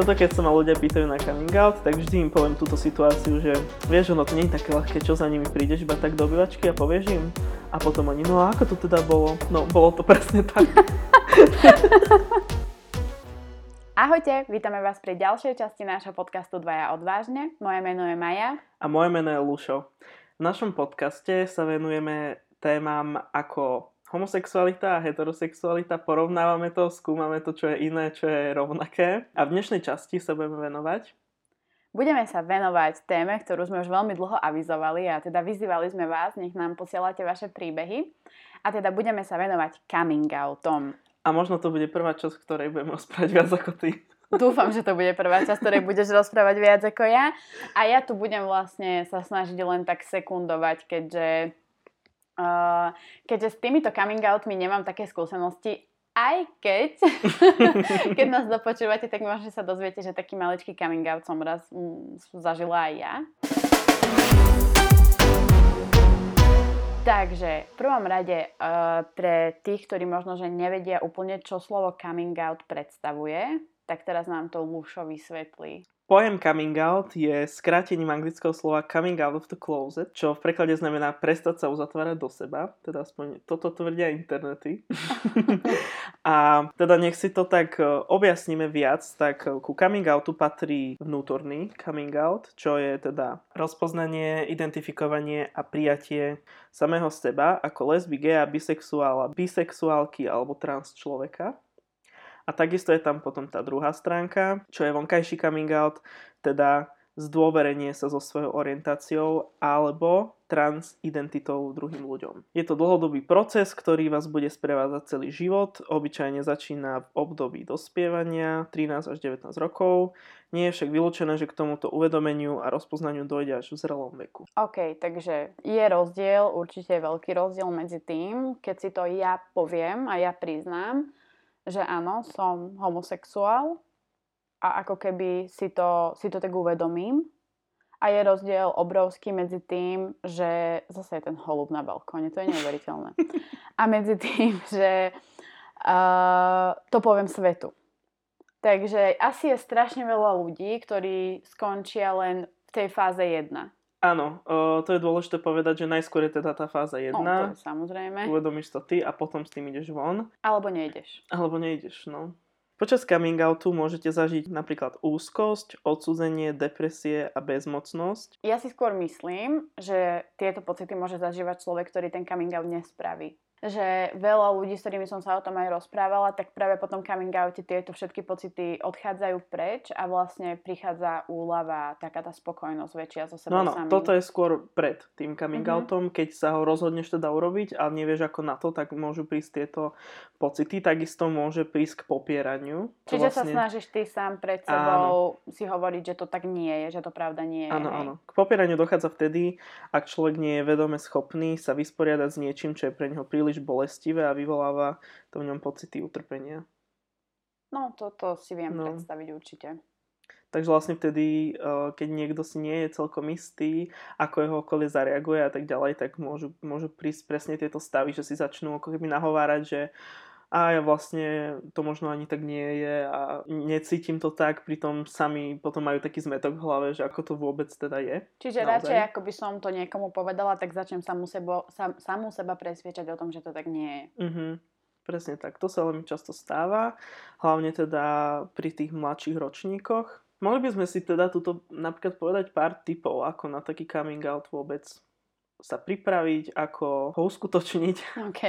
Preto keď sa ma ľudia pýtajú na coming out, tak vždy im poviem túto situáciu, že vieš, ono to nie je také ľahké, čo za nimi prídeš iba tak do obývačky a povieš im. A potom oni, no a ako to teda bolo? No, bolo to presne tak. Ahojte, vítame vás pri ďalšej časti nášho podcastu Dvaja odvážne. Moje meno je Maja. A moje meno je Lušo. V našom podcaste sa venujeme témam ako homosexualita a heterosexualita, porovnávame to, skúmame to, čo je iné, čo je rovnaké. A v dnešnej časti sa budeme venovať. Budeme sa venovať téme, ktorú sme už veľmi dlho avizovali a teda vyzývali sme vás, nech nám posielate vaše príbehy. A teda budeme sa venovať coming outom. A možno to bude prvá časť, ktorej budem rozprávať viac ako ty. Dúfam, že to bude prvá časť, ktorej budeš rozprávať viac ako ja. A ja tu budem vlastne sa snažiť len tak sekundovať, keďže s týmito coming outmi nemám také skúsenosti, aj keď nás dopočúvate, tak možno sa dozviete, že taký maličký coming out som raz zažila aj ja. Takže v prvom rade pre tých, ktorí možno že nevedia úplne, čo slovo coming out predstavuje, tak teraz nám to Lušo vysvetlí. Pojem coming out je skrátením anglického slova coming out of the closet, čo v preklade znamená prestať sa uzatvárať do seba, teda aspoň toto tvrdia internety. A teda nech si to tak objasníme viac, tak ku coming outu patrí vnútorný coming out, čo je teda rozpoznanie, identifikovanie a prijatie samého seba ako lesby, geja, bisexuála, bisexuálky alebo trans človeka. A takisto je tam potom tá druhá stránka, čo je vonkajší coming out, teda zdôverenie sa so svojou orientáciou alebo trans identitou druhým ľuďom. Je to dlhodobý proces, ktorý vás bude sprevádzať celý život, obyčajne začína v období dospievania 13 až 19 rokov. Nie je však vylúčené, že k tomuto uvedomeniu a rozpoznaniu dojde až v zrelom veku. OK, takže je rozdiel, určite je veľký rozdiel medzi tým, keď si to ja poviem a ja priznám, že áno, som homosexuál a ako keby si to tak uvedomím. A je rozdiel obrovský medzi tým, že zase je ten holub na balkóne, to je neuveriteľné. A medzi tým, že to poviem svetu. Takže asi je strašne veľa ľudí, ktorí skončia len v tej fáze 1. Áno, to je dôležité povedať, že najskôr je teda tá fáza 1. No, to je samozrejme. Uvedomíš to ty a potom s tým ideš von. Alebo nejdeš. No. Počas coming outu môžete zažiť napríklad úzkosť, odsúdenie, depresie a bezmocnosť. Ja si skôr myslím, že tieto pocity môže zažívať človek, ktorý ten coming out nespraví. Že veľa ľudí, s ktorými som sa o tom aj rozprávala, tak práve po tom coming oute tieto všetky pocity odchádzajú preč a vlastne prichádza úľava, taká tá spokojnosť väčšia so sebou samým. Toto je skôr pred tým coming outom, keď sa ho rozhodneš teda urobiť a nevieš ako na to, tak môžu prísť tieto pocity. Takisto môže prísť k popieraniu. Čiže sa snažíš ty sám pred sebou si hovoriť, že to tak nie je, že to pravda nie je. Áno. K popieraniu dochádza vtedy, ak človek nie je vedome schopný sa vysporiadať s niečím, čo je pre neho príliš bolestivé a vyvoláva to v ňom pocity utrpenia. No, toto si viem predstaviť určite. Takže vlastne vtedy, keď niekto si nie je celkom istý, ako jeho okolie zareaguje a tak ďalej, tak môžu prísť presne tieto stavy, že si začnú ako keby nahovárať, že ja vlastne to možno ani tak nie je a necítim to tak, pritom sami potom majú taký zmätok v hlave, že ako to vôbec teda je. Čiže naozaj. Radšej, ako by som to niekomu povedala, tak začnem samú seba presviečať o tom, že to tak nie je. Presne tak. To sa veľmi často stáva, hlavne teda pri tých mladších ročníkoch. Mohli by sme si teda tuto napríklad povedať pár tipov, ako na taký coming out vôbec sa pripraviť, ako ho uskutočniť. OK.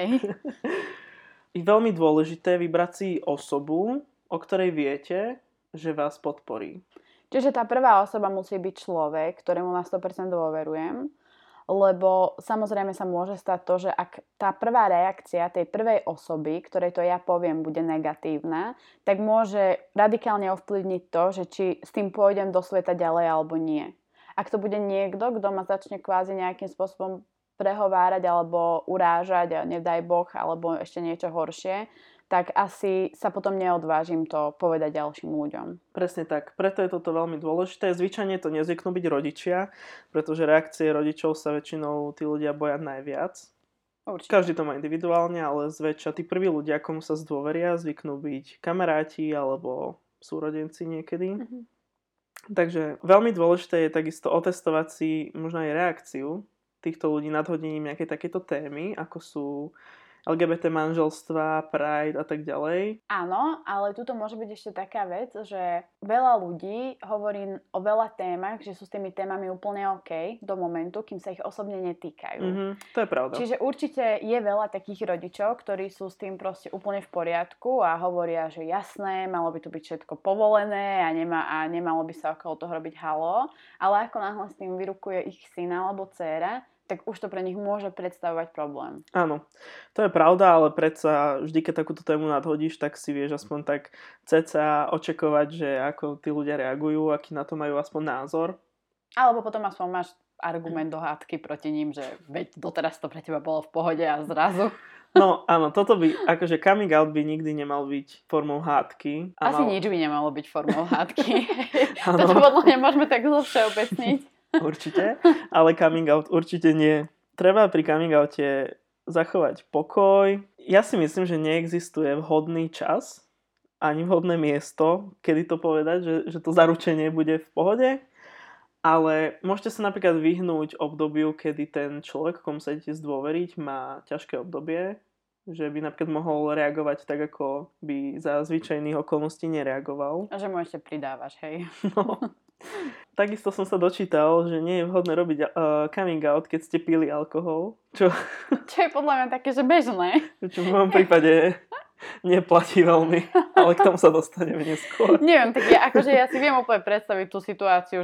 Je veľmi dôležité vybrať si osobu, o ktorej viete, že vás podporí. Čiže tá prvá osoba musí byť človek, ktorému na 100% dôverujem, lebo samozrejme sa môže stať to, že ak tá prvá reakcia tej prvej osoby, ktorej to ja poviem, bude negatívna, tak môže radikálne ovplyvniť to, že či s tým pôjdem do sveta ďalej alebo nie. Ak to bude niekto, kto ma začne kvázi nejakým spôsobom prehovárať alebo urážať, nedaj Boh, alebo ešte niečo horšie, tak asi sa potom neodvážim to povedať ďalším ľuďom. Presne tak. Preto je toto veľmi dôležité. Zvyčajne to nezvyknú byť rodičia, pretože reakcie rodičov sa väčšinou tí ľudia boja najviac. Určite. Každý to má individuálne, ale zväčša tí prví ľudia, komu sa zdôveria, zvyknú byť kamaráti alebo súrodenci niekedy. Mhm. Takže veľmi dôležité je takisto otestovať si možno aj reakciu týchto ľudí nadhodením nejakej takéto témy, ako sú LGBT manželstva, Pride a tak ďalej. Áno, ale tuto môže byť ešte taká vec, že veľa ľudí hovorí o veľa témach, že sú s tými témami úplne OK do momentu, kým sa ich osobne netýkajú. To je pravda. Čiže určite je veľa takých rodičov, ktorí sú s tým proste úplne v poriadku a hovoria, že jasné, malo by to byť všetko povolené a nemalo by sa okolo toho robiť halo, ale ako náhle s tým vyrukuje ich syn alebo dcéra, tak už to pre nich môže predstavovať problém. Áno, to je pravda, ale predsa vždy, keď takúto tému nadhodíš, tak si vieš aspoň tak cca očakovať, že ako tí ľudia reagujú, aký na to majú aspoň názor. Alebo potom aspoň máš argument do hádky proti ním, že veď doteraz to pre teba bolo v pohode a zrazu. No áno, toto by, akože coming out by nikdy nemal byť formou hádky. Asi nič by nemalo byť formou hádky. Toto podľa mňa môžeme tak zovšeobecniť. Určite, ale coming out určite nie. Treba pri coming oute zachovať pokoj. Ja si myslím, že neexistuje vhodný čas ani vhodné miesto, kedy to povedať, že to zaručenie bude v pohode. Ale môžete sa napríklad vyhnúť obdobiu, kedy ten človek, komu sa idete zdôveriť, má ťažké obdobie, že by napríklad mohol reagovať tak, ako by za zvyčajných okolností nereagoval. A že mu ešte pridávaš, hej. No. Takisto som sa dočítal, že nie je vhodné robiť coming out, keď ste pili alkohol. Čo je podľa mňa také, že bežné. Čo v mojom prípade neplatí veľmi, ale k tomu sa dostaneme neskôr. Neviem, tak ja si viem úplne predstaviť tú situáciu,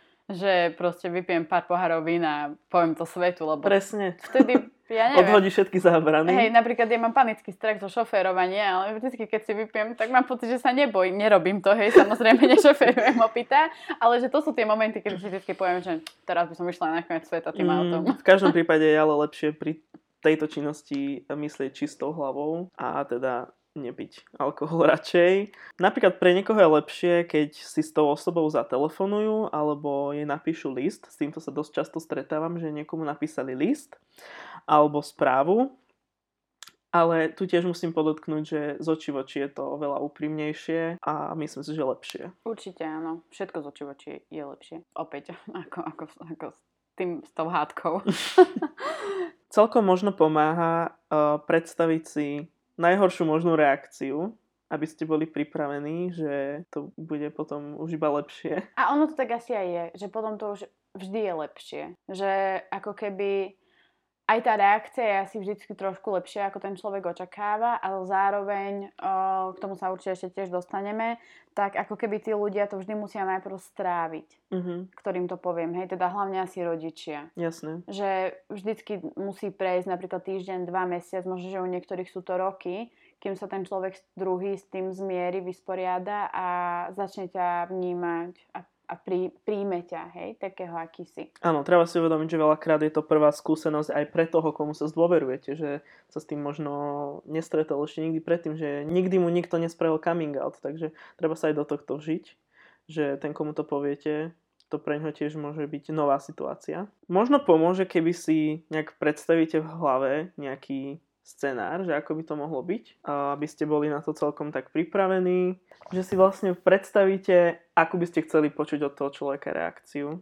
že proste vypijem pár pohárov vína a poviem to svetu, lebo presne. Vtedy, ja neviem. Odhodí všetky zábrany. Hej, napríklad ja mám panický strach zo šoférovania, ale vždycky, keď si vypijem, tak mám pocit, že sa nebojím, nerobím to, hej, samozrejme nešoférujem opitá, ale že to sú tie momenty, keď si vždycky poviem, že teraz by som išla na koniec sveta tým autom. V každom prípade je ale lepšie pri tejto činnosti myslieť čistou hlavou a teda nepiť alkohol radšej. Napríklad pre niekoho je lepšie, keď si s tou osobou zatelefonujú alebo jej napíšu list. S týmto sa dosť často stretávam, že niekomu napísali list alebo správu. Ale tu tiež musím podotknúť, že z očí v oči je to oveľa úprimnejšie a myslím si, že lepšie. Určite áno. Všetko z očí v oči je lepšie. Opäť, ako s tou hádkou. Celkom možno pomáha predstaviť si najhoršiu možnú reakciu, aby ste boli pripravení, že to bude potom už iba lepšie. A ono to tak asi aj je, že potom to už vždy je lepšie. Že ako keby aj tá reakcia je asi vždycky trošku lepšia, ako ten človek očakáva, ale zároveň, k tomu sa určite ešte tiež dostaneme, tak ako keby tí ľudia to vždy musia najprv stráviť, ktorým to poviem, hej, teda hlavne asi rodičia. Jasné. Že vždycky musí prejsť napríklad týždeň, 2 mesiac, možno, že u niektorých sú to roky, kým sa ten človek druhý s tým zmierí, vysporiada a začne ťa vnímať a príjme ťa, hej, takého, aký si. Áno, treba si uvedomiť, že veľakrát je to prvá skúsenosť aj pre toho, komu sa zdôverujete, že sa s tým možno nestretol ešte nikdy predtým, že nikdy mu nikto nespravil coming out, takže treba sa aj do tohto vžiť, že ten, komu to poviete, to pre ňoho tiež môže byť nová situácia. Možno pomôže, keby si nejak predstavíte v hlave nejaký scenár, že ako by to mohlo byť, aby ste boli na to celkom tak pripravení, že si vlastne predstavíte, ako by ste chceli počuť od toho človeka reakciu.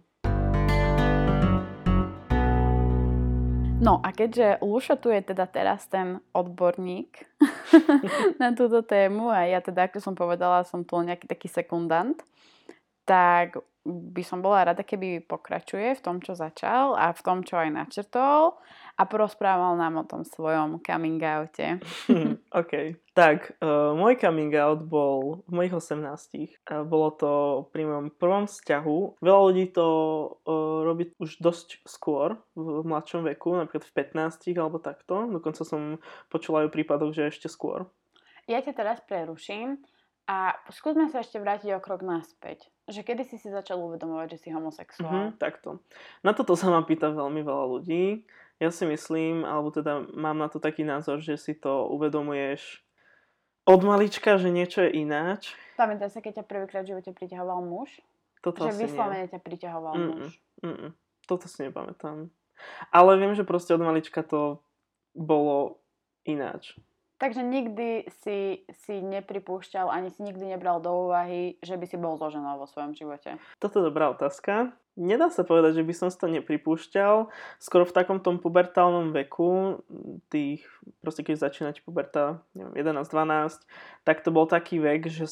No a keďže Lušo tu je teda teraz ten odborník na túto tému a ja teda, ako som povedala, som tu nejaký taký sekundant, tak by som bola rada, keby pokračuje v tom, čo začal a v tom, čo aj načrtol a porozprával nám o tom svojom coming oute. OK. Tak, môj coming out bol v mojich 18. Bolo to pri mojom prvom vzťahu. Veľa ľudí to robí už dosť skôr, v mladšom veku, napríklad v 15 alebo takto. Dokonca som počula aj o prípadoch, že ešte skôr. Ja ťa teraz preruším a skúsme sa ešte vrátiť o krok naspäť. Že kedy si začal uvedomovať, že si homosexuál? Takto. Na toto sa ma pýta veľmi veľa ľudí. Ja si myslím, alebo teda mám na to taký názor, že si to uvedomuješ od malička, že niečo je ináč. Pamätáš sa, keď ťa prvýkrát v živote priťahoval muž? Toto že vyslovene ťa priťahoval muž? Toto si nepamätám. Ale viem, že proste od malička to bolo ináč. Takže nikdy si nepripúšťal, ani si nikdy nebral do úvahy, že by si bol so ženou vo svojom živote. Toto je dobrá otázka. Nedá sa povedať, že by som si to nepripúšťal. Skoro v takom tom pubertálnom veku, proste keď začínať puberta, neviem, 11-12, tak to bol taký vek, že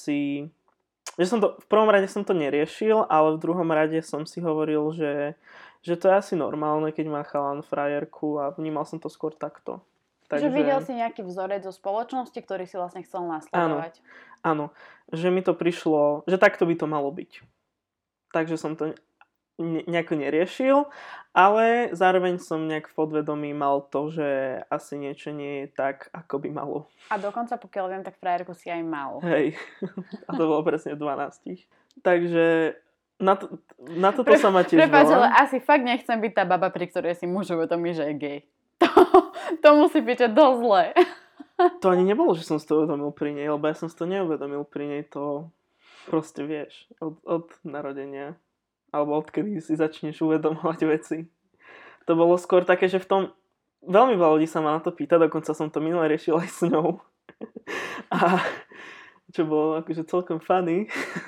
v prvom rade som to neriešil, ale v druhom rade som si hovoril, že to je asi normálne, keď má chalan frajerku a vnímal som to skôr takto. Takže videl si nejaký vzorec zo spoločnosti, ktorý si vlastne chcel nasledovať. Áno, že mi to prišlo, že takto by to malo byť. Takže som to nejako neriešil, ale zároveň som nejak v podvedomí mal to, že asi niečo nie je tak, ako by malo. A dokonca, pokiaľ viem, tak frajerku si aj mal. Hej, a to bolo presne 12. Takže na toto sa ma tiež Prepáč, ale asi fakt nechcem byť tá baba, pri ktorej si muž uvedomí, že je gay. To musí byť dosť zlé. To ani nebolo, že som si to uvedomil pri nej, lebo ja som si to neuvedomil pri nej, to proste vieš, od narodenia, alebo odkedy si začneš uvedomovať veci. To bolo skôr také, že v tom, veľmi veľa ľudí sa ma na to pýta, dokonca som to minule riešil aj s ňou. A čo bolo akože celkom funny.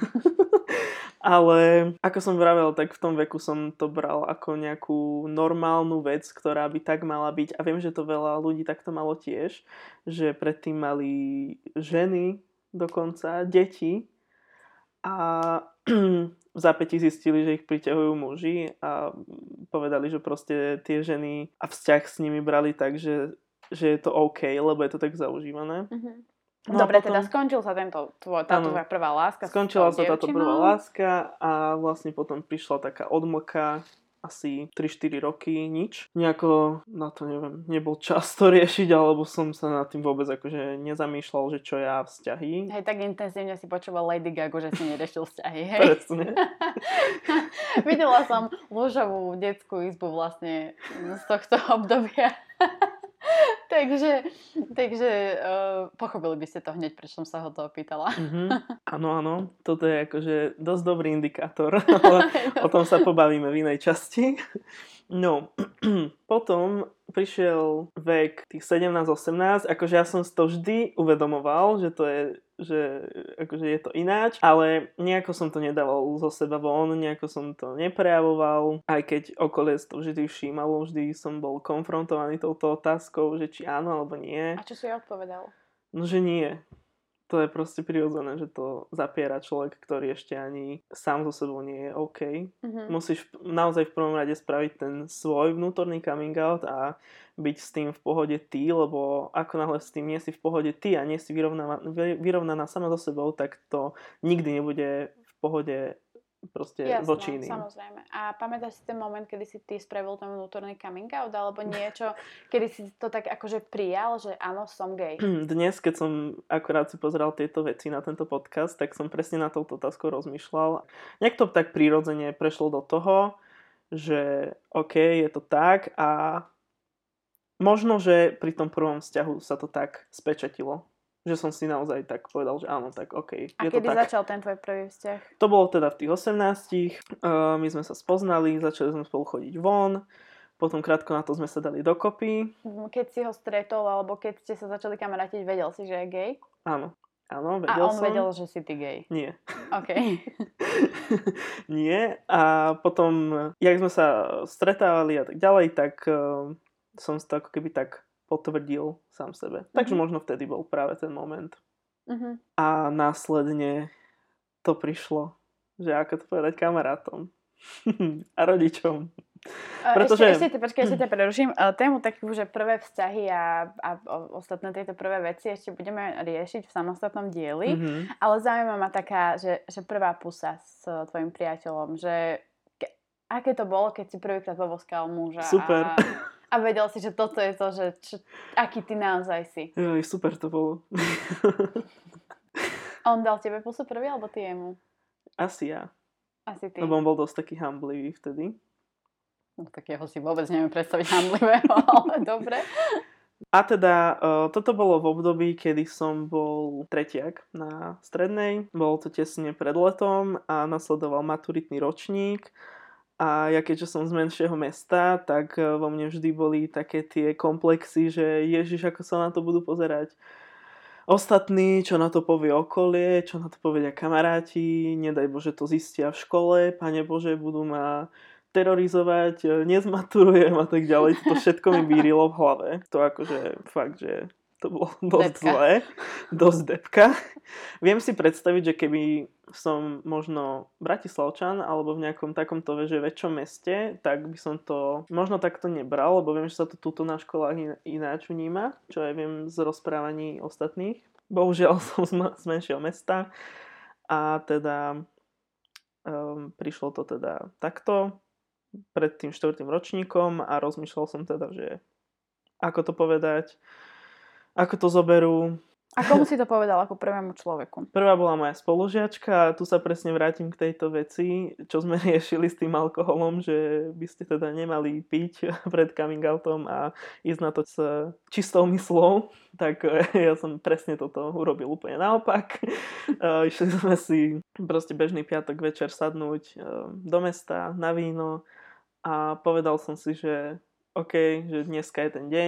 Ale ako som vravel, tak v tom veku som to bral ako nejakú normálnu vec, ktorá by tak mala byť. A viem, že to veľa ľudí takto malo tiež, že predtým mali ženy, dokonca deti a v zápätí zistili, že ich priťahujú muži a povedali, že proste tie ženy a vzťah s nimi brali tak, že je to OK, lebo je to tak zaužívané. No dobre, potom, teda skončil sa táto tvoja prvá láska. Skončila sa táto prvá láska a vlastne potom prišla taká odmlka, asi 3-4 roky, nič. Nejako na to, neviem, nebol čas to riešiť, alebo som sa nad tým vôbec akože nezamýšľal, že čo ja vzťahy. Hej, tak intenzívne si počúval Lady Gaga, že si neriešil vzťahy, hej? Presne. Videla som lúžovú detskú izbu vlastne z tohto obdobia. Takže pochopili by ste to hneď, prečo som sa ho to opýtala. Áno, toto je akože dosť dobrý indikátor, ale o tom sa pobavíme v inej časti. No, potom prišiel vek tých 17-18, akože ja som si to vždy uvedomoval, že to je, že akože je to ináč, ale nejako som to nedával zo seba von, nejako som to neprejavoval, aj keď okolie to vždy všímalo, vždy som bol konfrontovaný touto otázkou, že či áno alebo nie. A čo si ja odpovedal? No, že nie. To je proste prirodzené, že to zapiera človek, ktorý ešte ani sám so sebou nie je OK. Musíš naozaj v prvom rade spraviť ten svoj vnútorný coming out a byť s tým v pohode ty, lebo ako náhle s tým nie si v pohode ty a nie si vyrovnaná sama so sebou, tak to nikdy nebude v pohode proste voči iným. Samozrejme. A pamätáš si ten moment, kedy si ty spravil ten vnútorný coming out, alebo niečo, kedy si to tak akože prijal, že áno, som gay? Dnes, keď som akorát si pozeral tieto veci na tento podcast, tak som presne na touto otázku rozmýšľal. Nejak to tak prirodzene prešlo do toho, že OK, je to tak a možno, že pri tom prvom vzťahu sa to tak spečatilo. Že som si naozaj tak povedal, že áno, tak OK. A kedy začal ten tvoj prvý vzťah? To bolo teda v tých 18. My sme sa spoznali, začali sme spolu chodiť von, potom krátko na to sme sa dali dokopy. Keď si ho stretol, alebo keď ste sa začali kamarátiť, vedel si, že je gay? Áno, vedel som. A on vedel, že si ty gay? Nie. OK. Nie. A potom, jak sme sa stretávali a tak ďalej, tak som si to ako keby tak potvrdil sám sebe. Takže možno vtedy bol práve ten moment. A následne to prišlo, že ako to povedať kamarátom a rodičom. Pretože... Ešte ťa preruším. Tému takú, že prvé vzťahy a ostatné tieto prvé veci ešte budeme riešiť v samostatnom dieli. Ale zaujíma ma taká, že prvá pusa s tvojim priateľom, že aké to bolo, keď si prvýkrát poboskal muža. Super. A vedel si, že toto je to, že aký ty naozaj si. Super to bolo. On dal tebe pusu prvý, alebo ty jemu? Asi ja. Asi ty. Lebo on bol dosť taký hamblivý vtedy. No tak jeho si vôbec neviem predstaviť hamblivého, ale dobre. A teda toto bolo v období, kedy som bol tretiak na strednej. Bolo to tesne pred letom a nasledoval maturitný ročník. A ja keďže som z menšieho mesta, tak vo mne vždy boli také tie komplexy, že Ježiš, ako sa na to budú pozerať ostatní, čo na to povie okolie, čo na to povedia kamaráti, nedaj Bože to zistia v škole, Pane Bože, budú ma terorizovať, nezmaturujem a tak ďalej. To všetko mi bírilo v hlave. To akože fakt, že to bolo dosť zlé. Dosť depka. Viem si predstaviť, že keby som možno Bratislavčan alebo v nejakom takomto väčšom meste, tak by som to možno takto nebral, lebo viem, že sa to tuto na školách ináč vníma, čo aj viem z rozprávaní ostatných. Bohužiaľ som z menšieho mesta a teda prišlo to teda takto pred tým 4. ročníkom a rozmýšľal som teda, že ako to povedať, ako to zoberú. A komu si to povedal ako prvému človeku? Prvá bola moja spolužiačka a tu sa presne vrátim k tejto veci, čo sme riešili s tým alkoholom, že by ste teda nemali piť pred coming outom a ísť na to s čistou myslou. Tak ja som presne toto urobil úplne naopak. Išli sme si proste bežný piatok večer sadnúť do mesta na víno a povedal som si, že OK, že dneska je ten deň.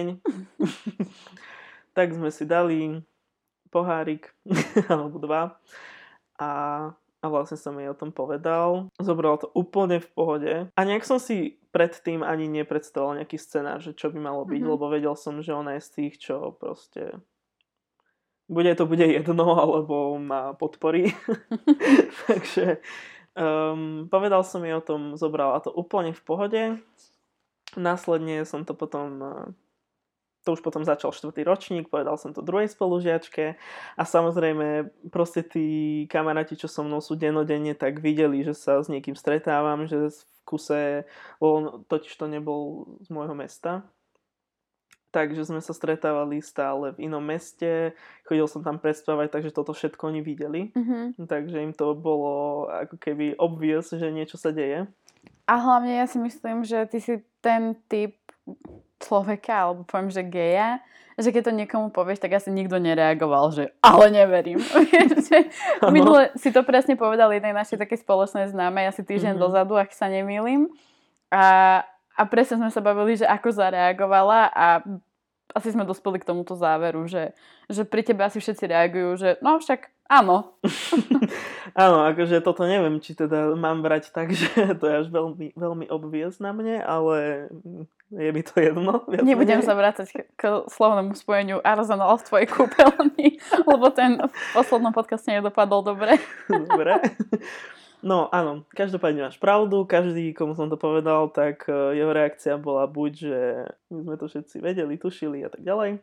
Tak sme si dali pohárik, alebo 2 a vlastne som jej o tom povedal. Zobrala to úplne v pohode a nejak som si predtým ani nepredstavoval nejaký scenár, že čo by malo byť, lebo vedel som, že ona je z tých, čo proste bude jedno, alebo ma podporí. Takže povedal som jej o tom, zobrala to úplne v pohode. Následne som to potom to už potom začal 4. ročník, povedal som to druhej spolužiačke a samozrejme proste tí kamaráti, čo so mnou sú dennodenne, tak videli, že sa s niekým stretávam, že v kuse, on totiž to nebol z môjho mesta, takže sme sa stretávali stále v inom meste, chodil som tam prespávať, takže toto všetko oni videli, takže im to bolo ako keby obvious, že niečo sa deje. A hlavne ja si myslím, že ty si ten typ človeka, alebo poviem, že geja, že keď to niekomu povieš, tak asi nikto nereagoval, že ale neverím. Minule si to presne povedal jednej našej takej spoločnej známej, asi týždeň dozadu, ak sa nemýlim. A presne sme sa bavili, že ako zareagovala a asi sme dospeli k tomuto záveru, že pri tebe asi všetci reagujú, že no však áno. Áno, akože toto neviem, či teda mám brať tak, že to je až veľmi, veľmi obvious na mne, ale je mi to jedno. Nebudem sa vrácať k slovnému spojeniu Arsenal v tvojej kúpeľni, lebo ten v poslednom podcaste nedopadol dobre. Dobre. No áno, každopádne máš pravdu, každý, komu som to povedal, tak jeho reakcia bola buď, že my sme to všetci vedeli, tušili a tak ďalej.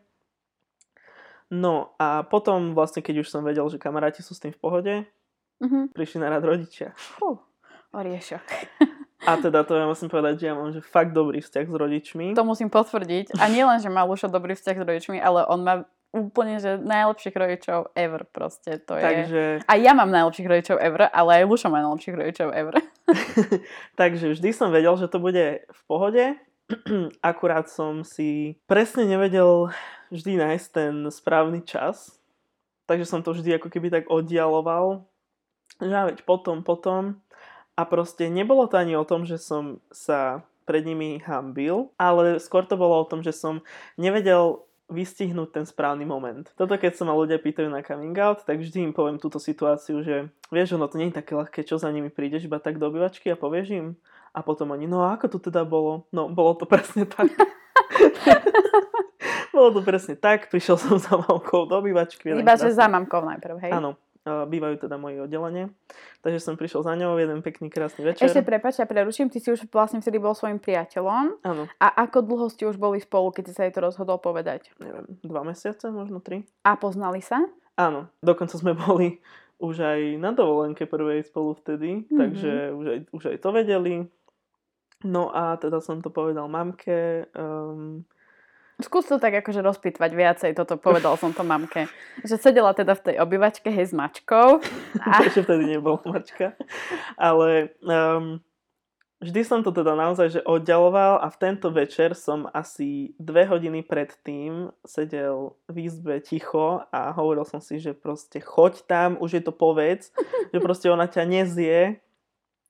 No a potom vlastne, keď už som vedel, že kamaráti sú s tým v pohode, prišli na rad rodičia. Oriešok. A teda to ja musím povedať, že ja mám že fakt dobrý vzťah s rodičmi. To musím potvrdiť. A nie len, že má Lušo dobrý vzťah s rodičmi, ale on má úplne, že najlepších rodičov ever proste. To Takže... A ja mám najlepších rodičov ever, ale aj Lušo má najlepších rodičov ever. Takže vždy som vedel, že to bude v pohode. Akurát som si presne nevedel vždy nájsť ten správny čas. Takže som to vždy ako keby tak oddialoval. Že veď potom. A proste nebolo to ani o tom, že som sa pred nimi hanbil, ale skôr to bolo o tom, že som nevedel vystihnúť ten správny moment. Toto keď sa ma ľudia pýtajú na coming out, tak vždy im poviem túto situáciu, že vieš, ono to nie je také ľahké, čo za nimi prídeš iba tak do obývačky a povieš im. A potom oni, no a ako to teda bolo? No, bolo to presne tak. Bolo to presne tak, prišiel som za mamkou do obývačky. Iba, že za mamkou najprv, hej? Áno. Bývajú teda moje oddelenie. Takže som prišiel za ňou, jeden pekný, krásny večer. Ešte prepáč, ja preruším, ty si už vlastne vtedy bol svojim priateľom. Áno. A ako dlho ste už boli spolu, keď si sa jej to rozhodol povedať? Neviem, 2 mesiace, možno 3. A poznali sa? Áno, dokonca sme boli už aj na dovolenke prvej spolu vtedy, takže už aj to vedeli. No a teda som to povedal mamke. Skús to tak akože rozpýtvať viacej, toto povedal som to mamke. Že sedela teda v tej obývačke, hej, s mačkou. Ešte vtedy nebola mačka. Ale vždy som to teda naozaj že oddialoval a v tento večer som asi 2 hodiny predtým sedel v izbe ticho a hovoril som si, že proste choď tam, už je to povedz, že proste ona ťa nezie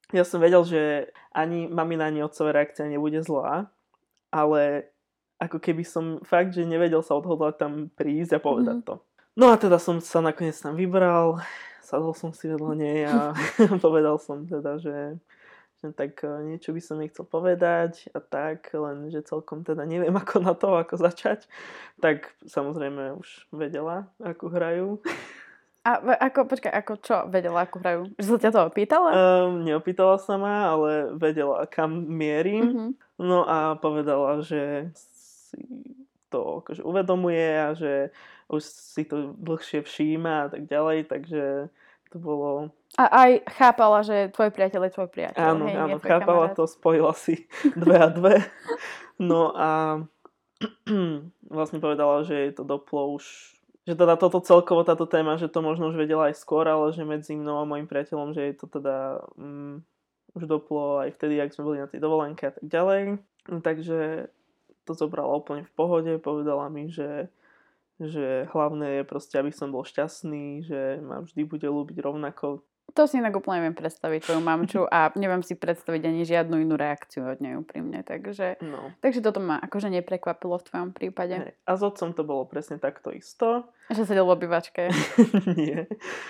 Ja som vedel, že ani mamina, ani otcová reakcia nebude zlá, ale ako keby som fakt, že nevedel sa odhodlať tam prísť a povedať to. No a teda som sa nakoniec tam vybral, sadol som si vedľa nej a povedal som teda, že tak niečo by som jej chcel povedať a tak, len že celkom teda neviem ako na to, ako začať. Tak samozrejme už vedela, ako hrajú. A ako čo vedela, ako hrajú? Že sa ťa to opýtala? Neopýtala sa ma, ale vedela, kam mierim. No a povedala, že si to akože uvedomuje a že už si to dlhšie všíma a tak ďalej, takže to bolo... A aj chápala, že tvoj priateľ je tvoj priateľ. Áno, chápala to, spojila si 2 a 2. No a vlastne povedala, že je to doplo už, že teda toto celkovo, táto téma, že to možno už vedela aj skôr, ale že medzi mnou a mojim priateľom, že je to teda už doplo aj vtedy, ak sme boli na tej dovolenke a tak ďalej. Takže to zobrala úplne v pohode, povedala mi, že hlavné je proste, aby som bol šťastný, že ma vždy bude ľúbiť rovnako. To si inak úplne neviem predstaviť tvoju mamču a neviem si predstaviť ani žiadnu inú reakciu od nej úprimne, takže toto ma akože neprekvapilo v tvojom prípade. Hej. A s otcom to bolo presne takto isto. Že sedel v obývačke. Nie.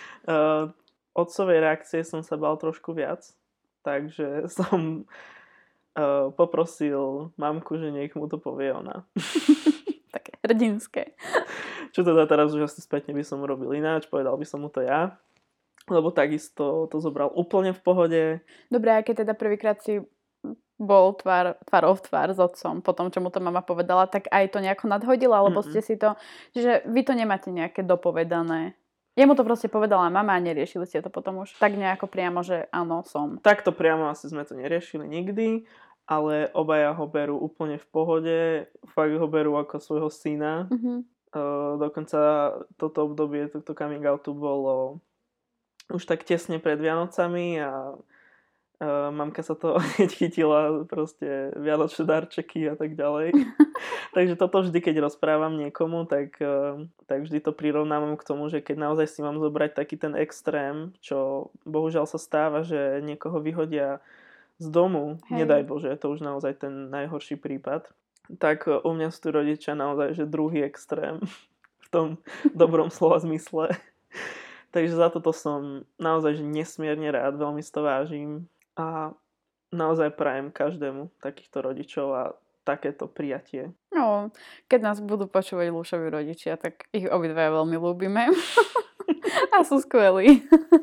Otcovej reakcie som sa bál trošku viac, takže som poprosil mamku, že nech mu to povie ona. Také hrdinské. Čo teda teraz už asi spätne by som urobil ináč, povedal by som mu to ja. Lebo takisto to zobral úplne v pohode. Dobre, a keď teda prvýkrát si bol tvárou v tvár s otcom, po tom, čo mu to mama povedala, tak aj to nejako nadhodila, alebo ste si to... Čiže vy to nemáte nejaké dopovedané. Jemu to proste povedala mama a neriešili ste to potom už tak nejako priamo, že áno, som. Takto priamo asi sme to neriešili nikdy, ale obaja ho berú úplne v pohode. Fakt ho berú ako svojho syna. Dokonca toto obdobie, toto coming outu bolo už tak tesne pred Vianocami a mamka sa to hneď chytila, proste vianočné darčeky a tak ďalej. Takže toto vždy, keď rozprávam niekomu, tak vždy to prirovnávam k tomu, že keď naozaj si mám zobrať taký ten extrém, čo bohužiaľ sa stáva, že niekoho vyhodia z domu, nedaj Bože, je to už naozaj ten najhorší prípad, tak u mňa sú tu rodičia naozaj, že druhý extrém v tom dobrom slova zmysle. Takže za toto som naozaj že nesmierne rád, veľmi si to vážim a naozaj prajem každému takýchto rodičov a takéto prijatie. No, keď nás budú počúvať Lúšovi rodičia, tak ich obidvaja veľmi ľúbime a sú skvelí.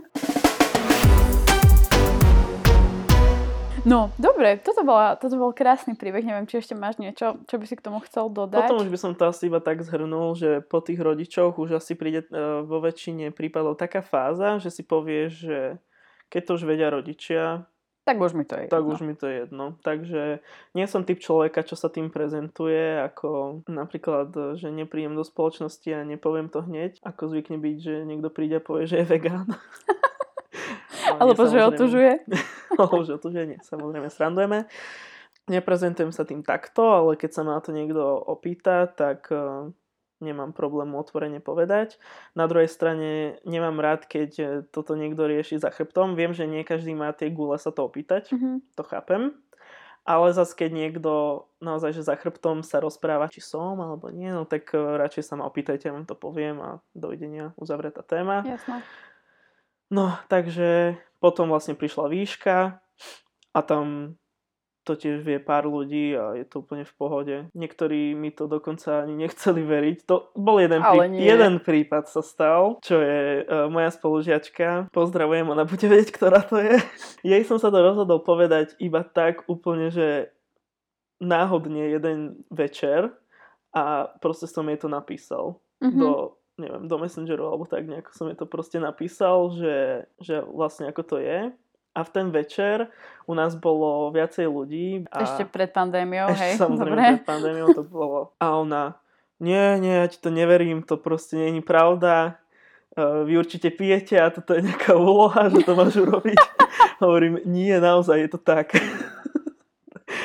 No, dobre, toto bol krásny príbeh, neviem, či ešte máš niečo, čo by si k tomu chcel dodať? Potom už by som to asi iba tak zhrnul, že po tých rodičoch už asi príde vo väčšine prípadov taká fáza, že si povieš, že keď to už vedia rodičia, tak už mi to je jedno. Už mi to je jedno. Takže nie som typ človeka, čo sa tým prezentuje, ako napríklad, že nepríjem do spoločnosti a nepoviem to hneď, ako zvykne byť, že niekto príde a povie, že je vegán. Alebo že otužuje. Alebo že otužuje, nie, samozrejme srandujeme. Neprezentujem sa tým takto, ale keď sa ma na to niekto opýta, tak nemám problém otvorene povedať. Na druhej strane nemám rád, keď toto niekto rieši za chrbtom. Viem, že nie každý má tie gule sa to opýtať, to chápem. Ale zase keď niekto naozaj, že za chrbtom sa rozpráva, či som alebo nie, no tak radšej sa ma opýtajte, ja vám to poviem a dovidenia, uzavretá téma. Jasné. No, takže potom vlastne prišla výška a tam to tiež vie pár ľudí a je to úplne v pohode. Niektorí mi to dokonca ani nechceli veriť. To bol jeden prípad sa stal, čo je moja spolužiačka. Pozdravujem, ona bude vedieť, ktorá to je. Jej som sa to rozhodol povedať iba tak úplne, že náhodne jeden večer a proste som jej to napísal do Messengeru alebo tak nejako som jej to proste napísal, že vlastne ako to je. A v ten večer u nás bolo viacej ľudí. Ešte pred pandémiou, hej? Samozrejme, pred pandémiou to bolo. A ona, nie, ja ti to neverím, to proste nie je pravda. Vy určite pijete a toto je nejaká úloha, že to máš urobiť. Hovorím, nie, naozaj je to tak.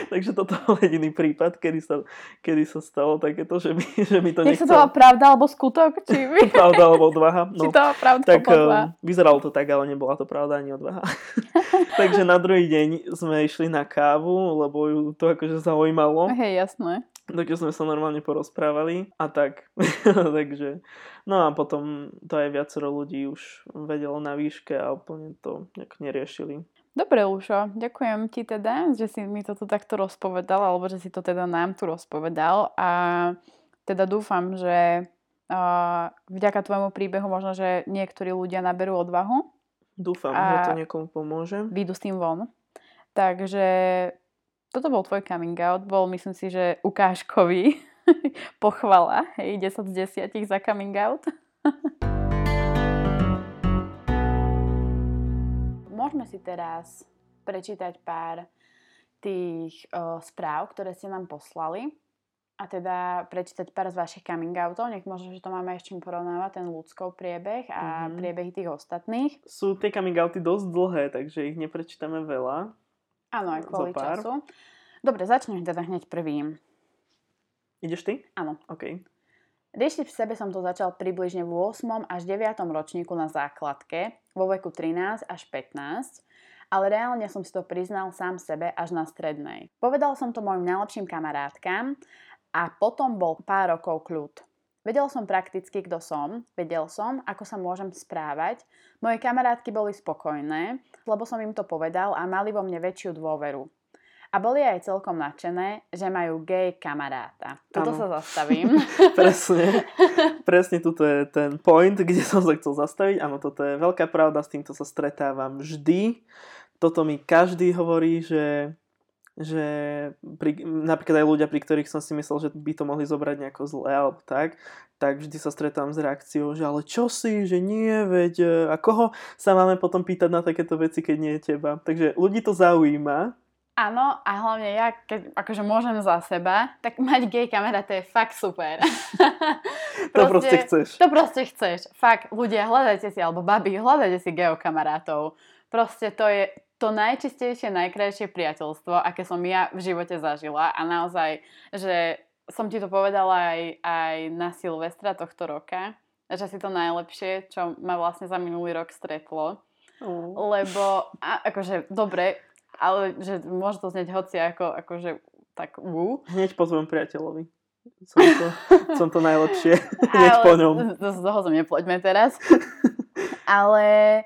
Takže toto bol jediný prípad, kedy sa stalo takéto, že mi to Nech sa to bola pravda alebo skutok? Pravda alebo odvaha. Či to pravda tak podľa. vyzeralo to tak, ale nebola to pravda ani odvaha. Takže na druhý deň sme išli na kávu, lebo ju to akože zaujímalo. Hej, jasné. Takže sme sa normálne porozprávali a tak. Takže, no a potom to aj viacero ľudí už vedelo na výške a úplne to nejak neriešili. Dobre, Lúšo, ďakujem ti teda, že si mi toto takto rozpovedal, alebo že si to teda nám tu rozpovedal a teda dúfam, že vďaka tvojmu príbehu možno, že niektorí ľudia naberú odvahu. Dúfam, že to niekomu pomôže. Výjdu s tým von. Takže toto bol tvoj coming out, bol myslím si, že ukážkový. Pochvala, hej, 10 z 10 za coming out. Môžeme si teraz prečítať pár tých správ, ktoré ste nám poslali a teda prečítať pár z vašich coming outov. Nech možno, že to máme ešte porovnávať, ten ľudský priebeh a priebehy tých ostatných. Sú tie coming outy dosť dlhé, takže ich neprečítame veľa. Áno, aj kvôli času. Dobre, začnem teda hneď prvým. Ideš ty? Áno. OK. Riešiť v sebe som to začal približne v 8. až 9. ročníku na základke, vo veku 13 až 15, ale reálne som si to priznal sám sebe až na strednej. Povedal som to mojim najlepším kamarátkam a potom bol pár rokov kľud. Vedel som prakticky, kto som, vedel som, ako sa môžem správať. Moje kamarátky boli spokojné, lebo som im to povedal a mali vo mne väčšiu dôveru. A boli aj celkom nadšené, že majú gay kamaráta. Tuto sa zastavím. Presne tuto je ten point, kde som sa chcel zastaviť. Áno, toto je veľká pravda, s týmto sa stretávam vždy. Toto mi každý hovorí, že napríklad aj ľudia, pri ktorých som si myslel, že by to mohli zobrať nejako zle alebo tak vždy sa stretám s reakciou, že ale čo si, že nie, veď a koho sa máme potom pýtať na takéto veci, keď nie je teba. Takže ľudí to zaujíma. Áno, a hlavne ja, keď akože môžem za seba, tak mať gay kamaráta je fakt super. To proste chceš. To proste chceš. Fakt, ľudia, hľadajte si, alebo babi, hľadajte si gay kamarátov. Proste to je to najčistejšie, najkrajšie priateľstvo, aké som ja v živote zažila a naozaj, že som ti to povedala aj na Silvestra tohto roka, že si to najlepšie, čo ma vlastne za minulý rok stretlo. Lebo, akože, dobre, ale že môže to znieť hoci akože tak Hneď po tvojom priateľovi. Som to najlepšie. Hneď po ňom. Z toho som neploďme teraz. Ale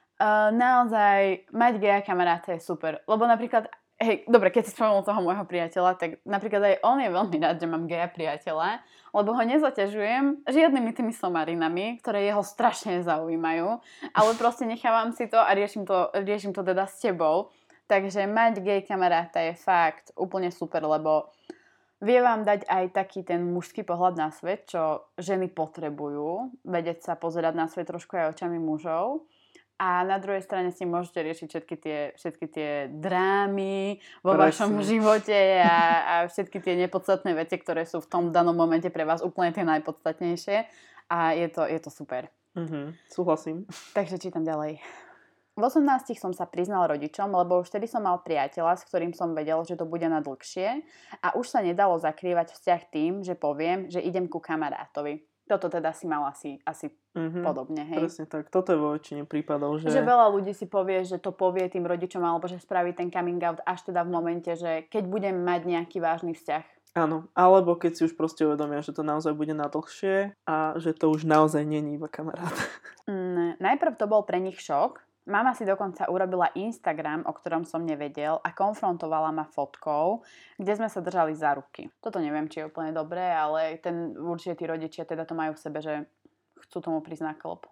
naozaj mať geja kamaráta je super. Lebo napríklad, dobre, keď si spomenul toho môjho priateľa, tak napríklad aj on je veľmi rád, že mám geja priateľa, lebo ho nezaťažujem žiadnymi tými somarinami, ktoré jeho strašne zaujímajú, ale proste nechávam si to a riešim to teda s tebou. Takže mať gay kamaráta je fakt úplne super, lebo vie vám dať aj taký ten mužský pohľad na svet, čo ženy potrebujú, vedieť sa pozerať na svet trošku aj očami mužov. A na druhej strane si môžete riešiť všetky tie drámy vo vašom živote a všetky tie nepodstatné veci, ktoré sú v tom danom momente pre vás úplne tie najpodstatnejšie. A je to super. Súhlasím. Takže čítam ďalej. V 18 som sa priznal rodičom, lebo už vtedy som mal priateľa, s ktorým som vedel, že to bude na dlhšie a už sa nedalo zakrývať vzťah tým, že poviem, že idem ku kamarátovi. Toto teda si mal asi podobne, hej? Presne tak. Toto je vo väčšine prípadov, že veľa ľudí si povie, že to povie tým rodičom alebo že spraví ten coming out až teda v momente, že keď budem mať nejaký vážny vzťah. Áno, alebo keď si už proste uvedomia, že to naozaj bude na dlhšie a že to už naozaj není iba kamarát. Najprv to bol pre nich šok. Mama si dokonca urobila Instagram, o ktorom som nevedel a konfrontovala ma fotkou, kde sme sa držali za ruky. Toto neviem, či je úplne dobré, ale určite tí rodičia teda to majú v sebe, že chcú tomu prísť na klop.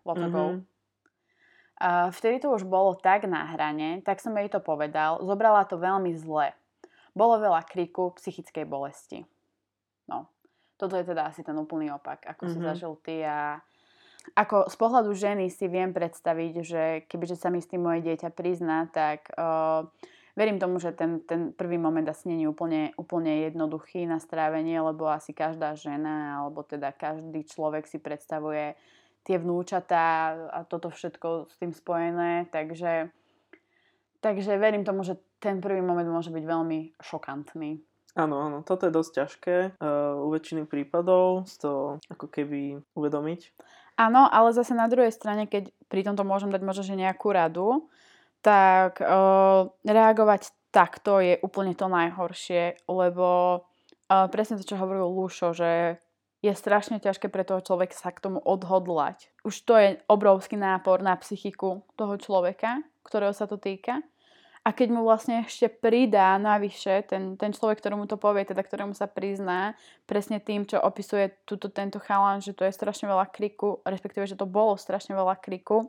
Vtedy to už bolo tak na hrane, tak som jej to povedal. Zobrala to veľmi zle. Bolo veľa kriku, psychickej bolesti. No, toto je teda asi ten úplný opak, ako si zažil ty a ako z pohľadu ženy si viem predstaviť, že kebyže sa mi s tým moje dieťa prizná, tak verím tomu, že ten prvý moment asi nie je úplne jednoduchý na strávenie, lebo asi každá žena, alebo teda každý človek si predstavuje tie vnúčatá a toto všetko s tým spojené, takže Takže verím tomu, že ten prvý moment môže byť veľmi šokantný. Áno, toto je dosť ťažké u väčšiny prípadov si to ako keby uvedomiť. Áno, ale zase na druhej strane, keď pri tomto môžem dať možno že nejakú radu, tak reagovať takto je úplne to najhoršie, lebo presne to, čo hovoril Lúšo, že je strašne ťažké pre toho človeka sa k tomu odhodlať. Už to je obrovský nápor na psychiku toho človeka, ktorého sa to týka. A keď mu vlastne ešte pridá navyše ten človek, ktorému to povie, teda ktorému sa prizná, presne tým, čo opisuje tento chalan, že to je strašne veľa kriku, respektíve, že to bolo strašne veľa kriku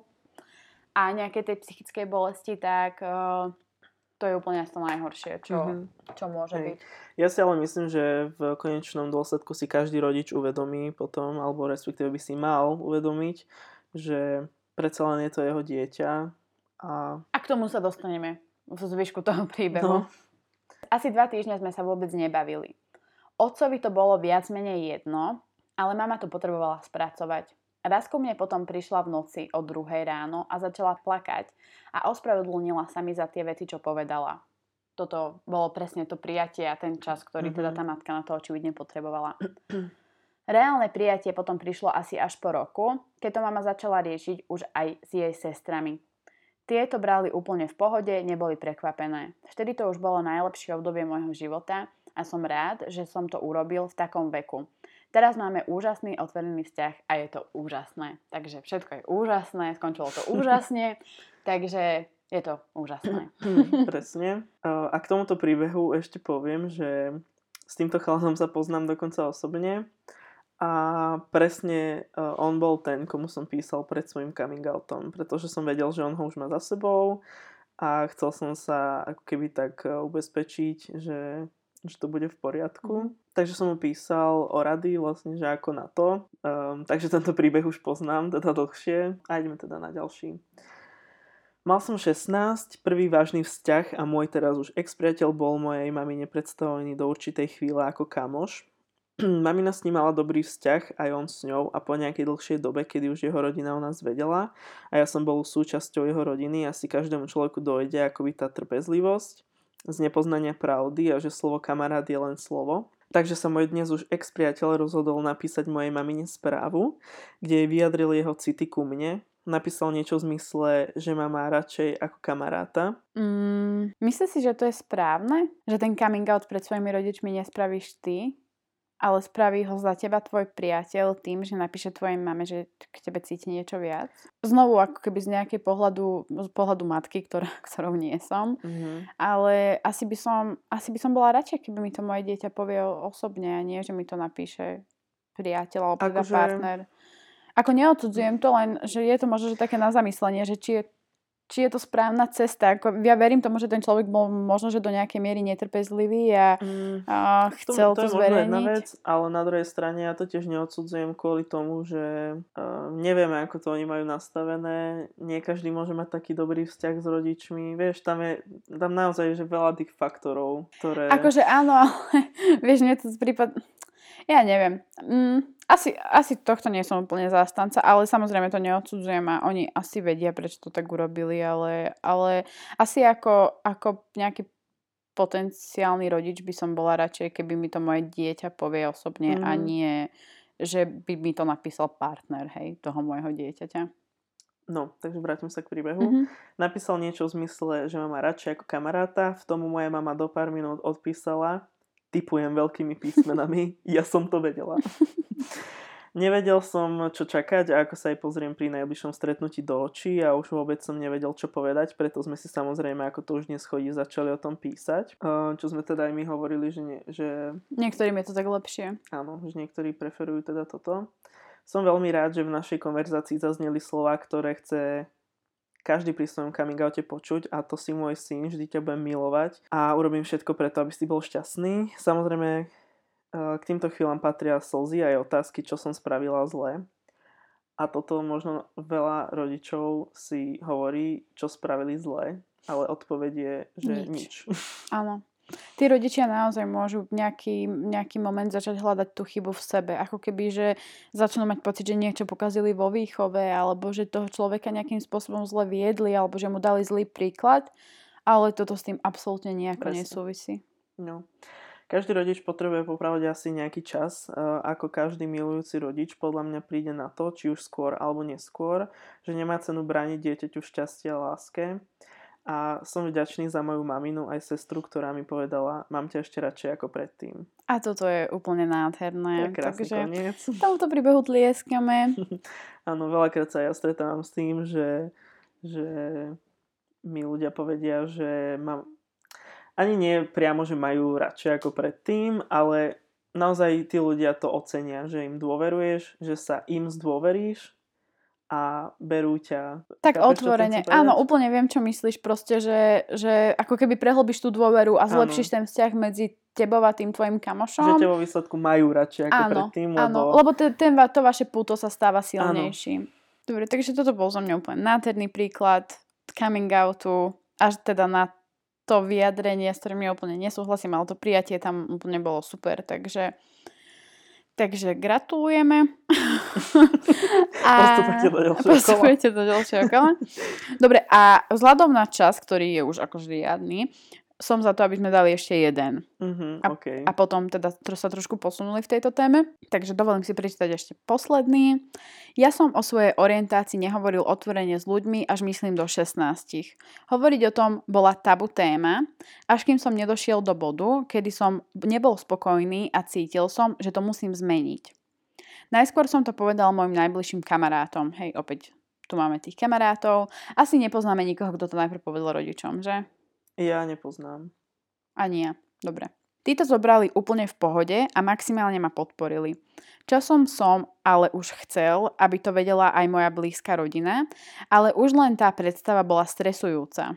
a nejaké tej psychickej bolesti, tak to je úplne to najhoršie, čo môže byť. Ja si ale myslím, že v konečnom dôsledku si každý rodič uvedomí potom, alebo respektíve by si mal uvedomiť, že predsa len je to jeho dieťa. A k tomu sa dostaneme v zvyšku toho príbehu. No. Asi 2 týždne sme sa vôbec nebavili. Otcovi to bolo viac menej jedno, ale mama to potrebovala spracovať. Raz ku mne potom prišla v noci o 2:00 ráno a začala plakať a ospravedlnila sa mi za tie vety, čo povedala. Toto bolo presne to prijatie a ten čas, ktorý teda tá matka na to očividne potrebovala. Reálne prijatie potom prišlo asi až po roku, keď to mama začala riešiť už aj s jej sestrami. Tieto brali úplne v pohode, neboli prekvapené. Vtedy to už bolo najlepšie obdobie môjho života a som rád, že som to urobil v takom veku. Teraz máme úžasný otvorený vzťah a je to úžasné. Takže všetko je úžasné, skončilo to úžasne, takže je to úžasné. Presne. A k tomuto príbehu ešte poviem, že s týmto chalanom sa poznám dokonca osobne. A presne on bol ten, komu som písal pred svojím coming outom, pretože som vedel, že on ho už má za sebou a chcel som sa ako keby tak ubezpečiť, že to bude v poriadku. Takže som mu písal o rady vlastne, že ako na to. Takže tento príbeh už poznám, teda dlhšie. A ideme teda na ďalší. Mal som 16, prvý vážny vzťah a môj teraz už ex-priateľ bol mojej mamine predstavený do určitej chvíle ako kamoš. Mamina s ním mala dobrý vzťah, aj on s ňou a po nejakej dlhšej dobe, kedy už jeho rodina o nás vedela a ja som bol súčasťou jeho rodiny, asi každému človeku dojde akoby tá trpezlivosť z nepoznania pravdy a že slovo kamarát je len slovo. Takže sa môj dnes už ex-priateľ rozhodol napísať mojej mamine správu, kde jej vyjadril jeho city ku mne. Napísal niečo v zmysle, že ma má radšej ako kamaráta. Myslíš si, že to je správne? Že ten coming out pred svojimi rodičmi nespravíš ty? Ale spraví ho za teba tvoj priateľ tým, že napíše tvojej mame, že k tebe cíti niečo viac. Znovu ako keby z nejakej pohľadu matky, ktorou nie som. Ale asi by som bola radšej, keby mi to moje dieťa povie osobne a nie, že mi to napíše priateľ alebo teda partner. Ako neodsudzujem to, len že je to možno že také na zamyslenie, že či je to správna cesta. Ja verím tomu, že ten človek bol možno, že do nejakej miery netrpezlivý a chcel to zverejniť. To je možno jedna vec, ale na druhej strane ja to tiež neodsudzujem kvôli tomu, že nevieme, ako to oni majú nastavené. Nie každý môže mať taký dobrý vzťah s rodičmi. Vieš, tam naozaj že veľa tých faktorov, ktoré... Akože áno, ale vieš, nie to prípad... Ja neviem. Asi tohto nie som úplne zástanca, ale samozrejme to neodsudzujem a oni asi vedia, prečo to tak urobili, ale asi ako nejaký potenciálny rodič by som bola radšej, keby mi to moje dieťa povie osobne a nie, že by mi to napísal partner, hej, toho môjho dieťaťa. No, takže vrátim sa k príbehu. Napísal niečo v zmysle, že ma má radšej ako kamaráta, v tomu moja mama do pár minút odpísala, typujem veľkými písmenami, ja som to vedela. Nevedel som, čo čakať a ako sa jej pozriem pri najbližšom stretnutí do očí a už vôbec som nevedel, čo povedať, preto sme si samozrejme, ako to už dnes chodí, začali o tom písať. Čo sme teda aj my hovorili, že... Niektorým je to tak lepšie. Áno, že niektorí preferujú teda toto. Som veľmi rád, že v našej konverzácii zazneli slová, ktoré chce každý pri svojom coming oute počuť a to si môj syn, vždy ťa budem milovať a urobím všetko preto, aby si bol šťastný. Samozrejme, k týmto chvíľam patria slzy aj otázky, čo som spravila zle. A toto možno veľa rodičov si hovorí, čo spravili zle, ale odpoveď je, že nič. Áno. Tí rodičia naozaj môžu nejaký moment začať hľadať tú chybu v sebe. Ako keby, že začnú mať pocit, že niečo pokazili vo výchove, alebo že toho človeka nejakým spôsobom zle viedli, alebo že mu dali zlý príklad. Ale toto s tým absolútne nejako Presne. nesúvisí. No. Každý rodič potrebuje popravde asi nejaký čas, ako každý milujúci rodič podľa mňa príde na to, či už skôr alebo neskôr, že nemá cenu brániť dieťaťu v šťastí a láske. A som vďačný za moju maminu aj sestru, ktorá mi povedala, mám ťa ešte radšej ako predtým. A toto je úplne To nádherné. je krásny Takže koniec. tomuto príbehu tlieskame. Áno, veľakrát sa ja stretávam s tým, že mi ľudia povedia, že mám ani nie priamo, že majú radšej ako predtým, ale naozaj tí ľudia to ocenia, že im dôveruješ, že sa im zdôveríš a berú ťa. Tak Chápeš, čo otvorene. chcem povedať? Áno, úplne viem, čo myslíš. Proste, že ako keby prehlbíš tú dôveru a zlepšíš ten vzťah medzi tebou a tým tvojim kamošom. Že ťa vo výsledku majú radšej ako predtým, lebo to vaše púto sa stáva silnejším. Dobre, takže toto bol za mňa úplne nádherný príklad coming outu, až teda na to vyjadrenie, s ktorým ja úplne nesúhlasím, ale to prijatie tam úplne bolo super, takže gratulujeme. Postupujete do ďalšieho kola. Dobre, a vzhľadom na čas, ktorý je už akože riadny, som za to, aby sme dali ešte jeden. Okay. A potom teda sa trošku posunuli v tejto téme. Takže dovolím si prečítať ešte posledný. Ja som o svojej orientácii nehovoril otvorene s ľuďmi až myslím do 16. Hovoriť o tom bola tabu téma, až kým som nedošiel do bodu, kedy som nebol spokojný a cítil som, že to musím zmeniť. Najskôr som to povedal mojim najbližším kamarátom. Hej, opäť tu máme tých kamarátov. Asi nepoznáme nikoho, kto to najprv povedal rodičom, že? Ja nepoznám. Ani ja. Dobre. Tí to zobrali úplne v pohode a maximálne ma podporili. Časom som ale už chcel, aby to vedela aj moja blízka rodina, ale už len tá predstava bola stresujúca.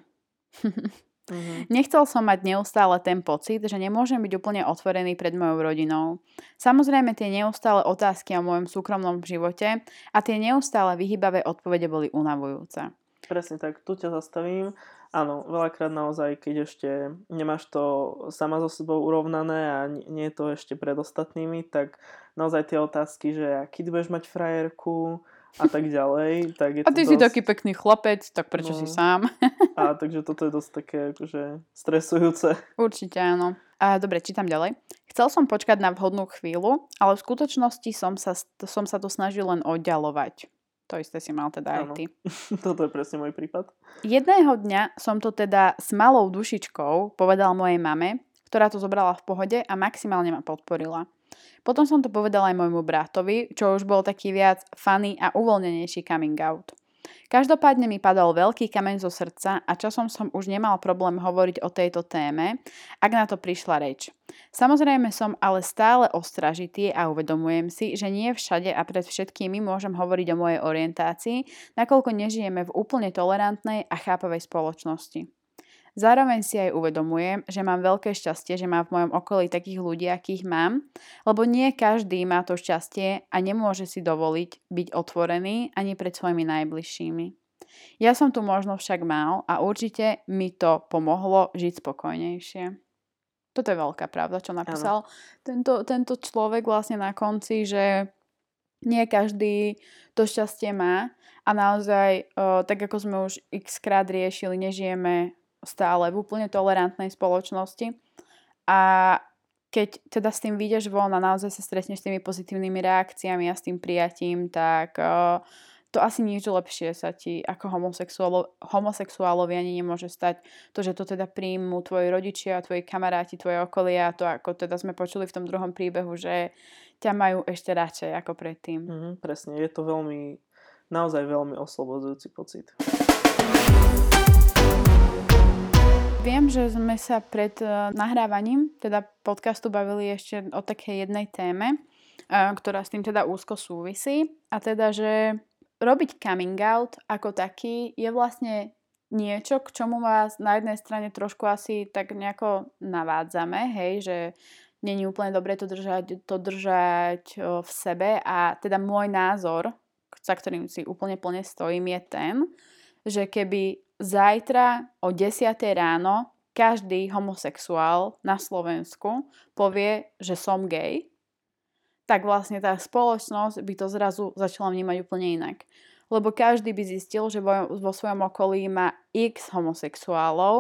Nechcel som mať neustále ten pocit, že nemôžem byť úplne otvorený pred mojou rodinou. Samozrejme tie neustále otázky o mojom súkromnom živote a tie neustále vyhybavé odpovede boli unavujúce. Presne tak, tu ťa zastavím. Áno, veľakrát naozaj, keď ešte nemáš to sama so sebou urovnané a nie je to ešte pred ostatnými, tak naozaj tie otázky, že aký ty budeš mať frajerku a tak ďalej. Tak je a ty to si taký pekný chlapec, tak prečo si sám? A takže toto je dosť také akože stresujúce. Určite áno. A dobre, čítam ďalej. Chcel som počkať na vhodnú chvíľu, ale v skutočnosti som sa to snažil len oddialovať. To isté si mal teda aj ty. Toto je presne môj prípad. Jedného dňa som to teda s malou dušičkou povedal mojej mame, ktorá to zobrala v pohode a maximálne ma podporila. Potom som to povedal aj môjmu bratovi, čo už bol taký viac funny a uvoľnenejší coming out. Každopádne mi padol veľký kameň zo srdca a časom som už nemal problém hovoriť o tejto téme, ak na to prišla reč. Samozrejme som ale stále ostražitý a uvedomujem si, že nie všade a pred všetkými môžem hovoriť o mojej orientácii, nakoľko nežijeme v úplne tolerantnej a chápavej spoločnosti. Zároveň si aj uvedomujem, že mám veľké šťastie, že mám v mojom okolí takých ľudí, akých mám, lebo nie každý má to šťastie a nemôže si dovoliť byť otvorený ani pred svojimi najbližšími. Ja som tu možno však mal a určite mi to pomohlo žiť spokojnejšie. Toto je veľká pravda, čo napísal tento človek vlastne na konci, že nie každý to šťastie má a naozaj, tak ako sme už x-krát riešili, nežijeme stále v úplne tolerantnej spoločnosti a keď teda s tým vyjdeš von a naozaj sa stretneš s tými pozitívnymi reakciami a s tým prijatím, tak to asi nič lepšie sa ti ako homosexuálovi ani nemôže stať. To, že to teda príjmu tvoji rodičia, tvoji kamaráti, tvoje okolie a to ako teda sme počuli v tom druhom príbehu, že ťa majú ešte radšej ako predtým. Presne, je to naozaj veľmi oslobodzujúci pocit. Viem, že sme sa pred nahrávaním teda podcastu bavili ešte o takej jednej téme, ktorá s tým teda úzko súvisí. A teda, že robiť coming out ako taký je vlastne niečo, k čomu vás na jednej strane trošku asi tak nejako navádzame, hej, že nie je úplne dobre to držať v sebe a teda môj názor, za ktorým si úplne plne stojím, je ten, že keby zajtra o 10 ráno každý homosexuál na Slovensku povie, že som gay, tak vlastne tá spoločnosť by to zrazu začala vnímať úplne inak. Lebo každý by zistil, že vo svojom okolí má x homosexuálov,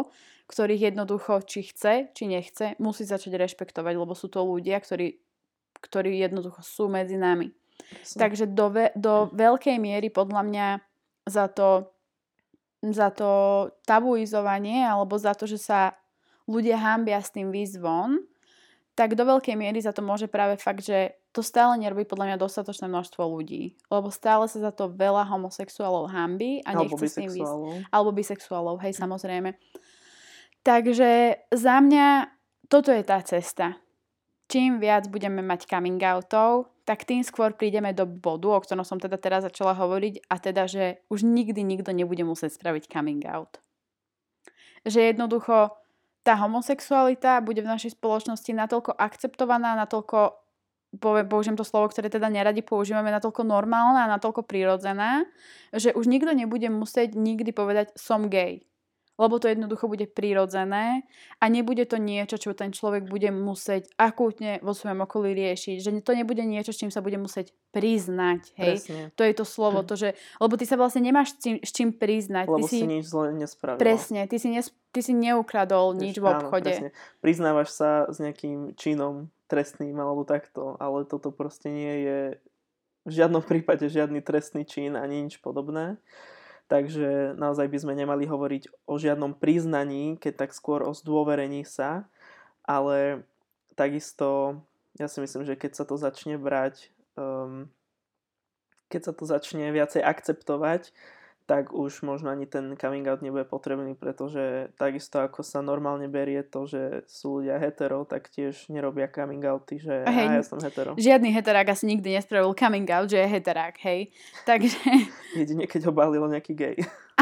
ktorých jednoducho, či chce, či nechce, musí začať rešpektovať, lebo sú to ľudia, ktorí jednoducho sú medzi nami. Presne. Takže do veľkej miery podľa mňa za to tabuizovanie alebo za to, že sa ľudia hanbia s tým výjsť von, tak do veľkej miery za to môže práve fakt, že to stále nerobí podľa mňa dostatočné množstvo ľudí. Lebo stále sa za to veľa homosexuálov hanbí a nechce s tým výjsť. Alebo bisexuálov, hej, samozrejme. Takže za mňa toto je tá cesta. Čím viac budeme mať coming outov, tak tým skôr prídeme do bodu, o ktorom som teda teraz začala hovoriť, a teda, že už nikdy nikto nebude musieť spraviť coming out. Že jednoducho tá homosexualita bude v našej spoločnosti natoľko akceptovaná, natoľko, použijem to slovo, ktoré teda neradi používame, natoľko normálna a natoľko prirodzená, že už nikto nebude musieť nikdy povedať som gay. Lebo to jednoducho bude prirodzené a nebude to niečo, čo ten človek bude musieť akútne vo svojom okolí riešiť. Že to nebude niečo, s čím sa bude musieť priznať. Hej? To je to slovo. Lebo ty sa vlastne nemáš s čím priznať. Lebo si nič zle nespravil. Presne. Ty si neukradol nič v obchode. Áno, presne. Priznávaš sa s nejakým činom trestným alebo takto, ale toto proste nie je v žiadnom prípade žiadny trestný čin ani nič podobné. Takže naozaj by sme nemali hovoriť o žiadnom priznaní, keď tak skôr o zdôverení sa, ale takisto ja si myslím, že keď sa to začne brať, keď sa to začne viacej akceptovať, tak už možno ani ten coming out nebude potrebný, pretože takisto ako sa normálne berie to, že sú ľudia hetero, tak tiež nerobia coming outy, že ja som hetero. Žiadny heterák asi nikdy nespravil coming out, že je heterák, hej. Takže... Jedine keď ho balilo nejaký gay.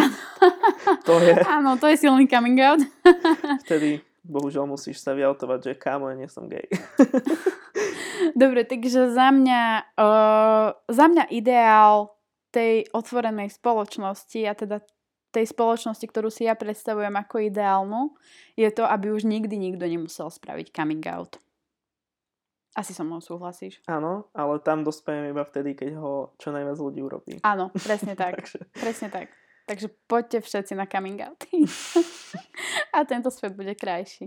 Áno, to je silný coming out. Vtedy bohužiaľ musíš sa vyautovať, že kámo, ja nie som gay. Dobre, takže za mňa ideál tej otvorenej spoločnosti a teda tej spoločnosti, ktorú si ja predstavujem ako ideálnu, je to, aby už nikdy nikto nemusel spraviť coming out. Asi so mnou súhlasíš? Áno, ale tam dospejeme iba vtedy, keď ho čo najviac ľudí urobí. Áno, presne tak. Presne tak. Takže poďte všetci na coming out. A tento svet bude krajší.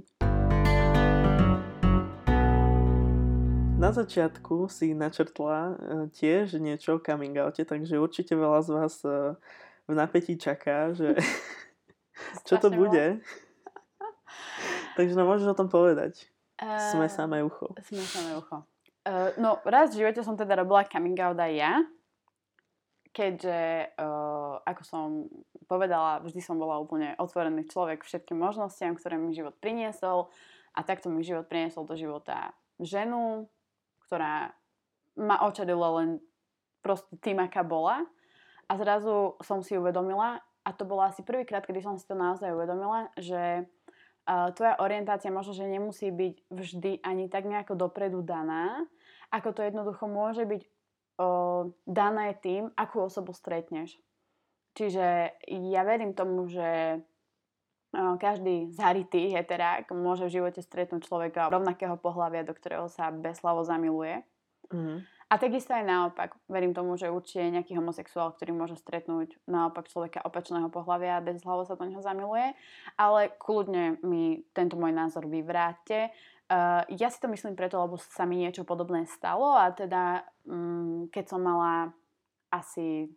Na začiatku si načrtla tiež niečo o coming oute, takže určite veľa z vás v napätí čaká, že čo to bude. Takže môžeš o tom povedať. Sme samé ucho. No, raz v živote som teda robila coming out aj ja, keďže, ako som povedala, vždy som bola úplne otvorený človek všetkým možnostiam, ktoré mi život priniesol, a takto mi život priniesol do života ženu, ktorá ma očarila len proste tým, aká bola. A zrazu som si uvedomila, a to bolo asi prvýkrát, kedy som si to naozaj uvedomila, že tvoja orientácia možno, že nemusí byť vždy ani tak nejako dopredu daná, ako to jednoducho môže byť dané tým, akú osobu stretneš. Čiže ja verím tomu, že každý zarytý heterák môže v živote stretnúť človeka rovnakého pohlavia, do ktorého sa bezhlavo zamiluje. Mm-hmm. A takisto aj naopak. Verím tomu, že určite je nejaký homosexuál, ktorý môže stretnúť naopak človeka opačného pohlavia a bezhlavo sa do neho zamiluje. Ale kľudne mi tento môj názor vyvráťte. Ja si to myslím preto, lebo sa mi niečo podobné stalo, a teda keď som mala asi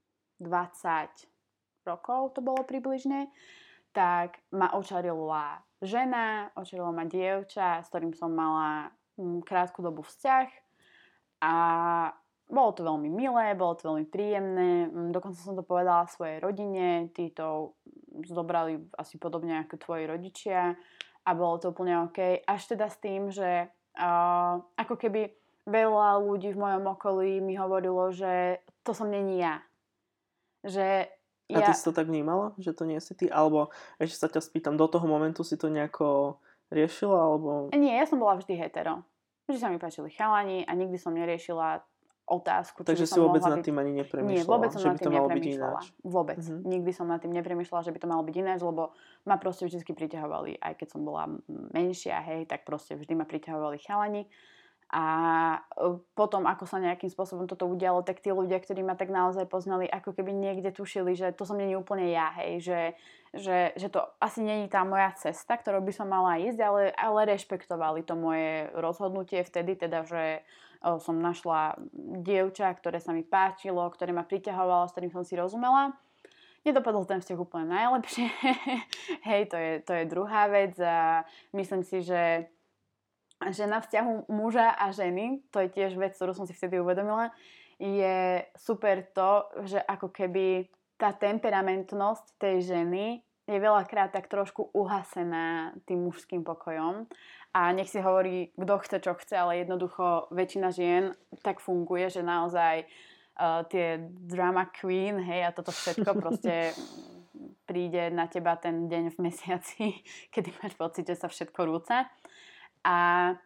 20 rokov, to bolo približne, tak ma očarila žena, očarila ma dievča, s ktorým som mala krátku dobu vzťah, a bolo to veľmi milé, bolo to veľmi príjemné, dokonca som to povedala svojej rodine, tí to zobrali asi podobne ako tvoji rodičia a bolo to úplne OK, až teda s tým, že ako keby veľa ľudí v mojom okolí mi hovorilo, že to som není ja. Že a ty si to tak vnímala, že to nie si ty? Alebo ešte sa ťa spýtam, do toho momentu si to nejako riešila? Alebo... Nie, ja som bola vždy hetero. Vždy sa mi páčili chalani a nikdy som neriešila otázku, takže si vôbec nad tým ani nepremýšľala? Nie, vôbec som nad tým nepremýšľala. Vôbec. Nikdy som nad tým nepremýšľala, že by to malo byť ináč, lebo ma proste vždy priťahovali, aj keď som bola menšia, hej, tak proste vždy ma priťahovali chalani. A potom, ako sa nejakým spôsobom toto udialo, tak tí ľudia, ktorí ma tak naozaj poznali, ako keby niekde tušili, že to som nie je úplne ja, hej, že to asi není tá moja cesta, ktorou by som mala ísť, ale rešpektovali to moje rozhodnutie vtedy, teda, že som našla dievča, ktoré sa mi páčilo, ktoré ma priťahovalo, s ktorým som si rozumela. Nedopadol ten vzťah úplne najlepšie. Hej, to je druhá vec a myslím si, že na vzťahu muža a ženy, to je tiež vec, ktorú som si vtedy uvedomila, je super to, že ako keby tá temperamentnosť tej ženy je veľakrát tak trošku uhasená tým mužským pokojom. A nech si hovorí, kto chce, čo chce, ale jednoducho väčšina žien tak funguje, že naozaj tie drama queen, hej, a toto všetko proste príde na teba ten deň v mesiaci, kedy máš pocit, že sa všetko rúca. A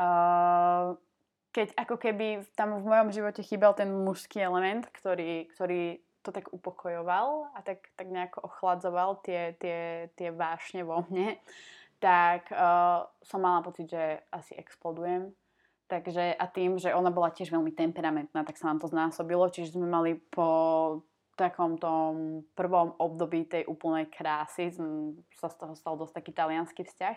keď ako keby tam v mojom živote chýbal ten mužský element, ktorý to tak upokojoval a tak nejako ochladzoval tie vášne vo mne, tak som mala pocit, že asi explodujem. Takže a tým, že ona bola tiež veľmi temperamentná, tak sa nám to znásobilo. Čiže sme mali po takom tom prvom období tej úplnej krásy, sa z toho stal dosť taký taliansky vzťah,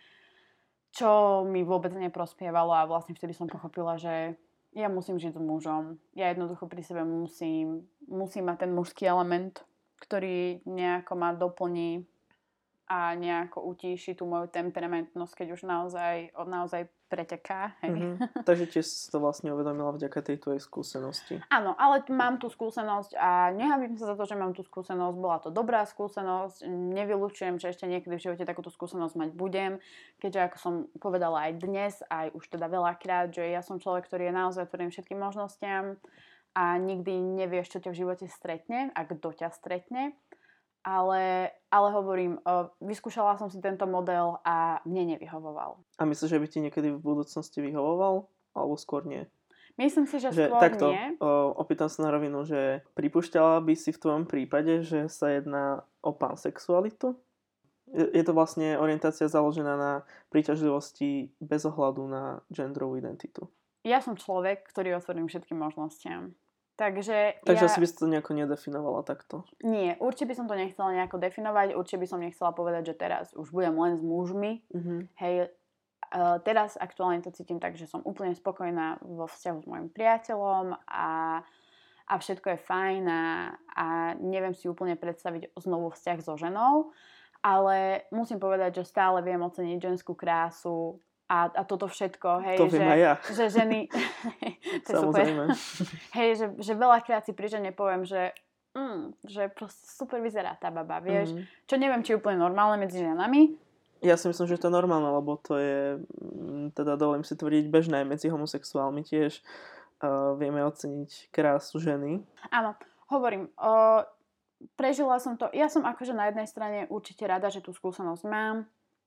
čo mi vôbec neprospievalo a vlastne vtedy som pochopila, že ja musím žiť s mužom. Ja jednoducho pri sebe musím mať ten mužský element, ktorý nejako ma doplní a nejako utíši tú moju temperamentnosť, keď už naozaj preteká. Hej. Takže tiež si to vlastne uvedomila vďaka tej tvojej skúsenosti. Áno, ale mám tú skúsenosť a nehábim sa za to, že mám tú skúsenosť. Bola to dobrá skúsenosť. Nevylučujem, že ešte niekedy v živote takúto skúsenosť mať budem. Keďže, ako som povedala aj dnes, aj už teda veľakrát, že ja som človek, ktorý je naozaj otvorený všetkým možnostiam a nikdy nevieš, čo ťa v živote stretne a kto ťa stretne. Ale hovorím, vyskúšala som si tento model a mne nevyhovoval. A myslíš, že by ti niekedy v budúcnosti vyhovoval? Alebo skôr nie? Myslím si, že skôr takto, nie. Opýtam sa na rovinu, že pripúšťala by si v tvojom prípade, že sa jedná o pansexualitu? Je to vlastne orientácia založená na príťažlivosti bez ohľadu na genderovú identitu? Ja som človek, ktorý je otvorený všetkým možnostiam. Takže si by si to nejako nedefinovala takto? Nie, určite by som to nechcela nejako definovať, určite by som nechcela povedať, že teraz už budem len s mužmi. Hej, teraz aktuálne to cítim tak, že som úplne spokojná vo vzťahu s mojim priateľom a všetko je fajn a neviem si úplne predstaviť znovu vzťah so ženou, ale musím povedať, že stále viem oceniť ženskú krásu a toto všetko, hej, to viem aj ja. Že ženy, to je super, hej, že veľakrát si pri žene poviem, že proste super vyzerá tá baba, vieš, čo neviem, či je úplne normálne medzi ženami. Ja si myslím, že to je normálne, lebo to je, teda dovolím si tvrdiť, bežné medzi homosexuálmi tiež vieme oceniť krásu ženy. Áno, hovorím, prežila som to, ja som akože na jednej strane určite rada, že tú skúsenosť mám,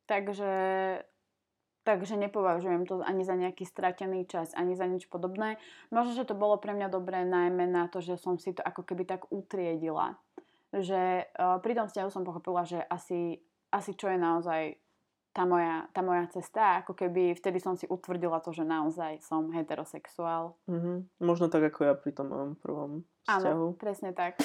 takže nepovažujem to ani za nejaký stratený čas, ani za nič podobné. Možno, že to bolo pre mňa dobré najmä na to, že som si to ako keby tak utriedila. Že pri tom vzťahu som pochopila, že asi čo je naozaj tá moja cesta. Ako keby vtedy som si utvrdila to, že naozaj som heterosexuál. Možno tak ako ja pri tom mojom prvom vzťahu. Áno, presne tak.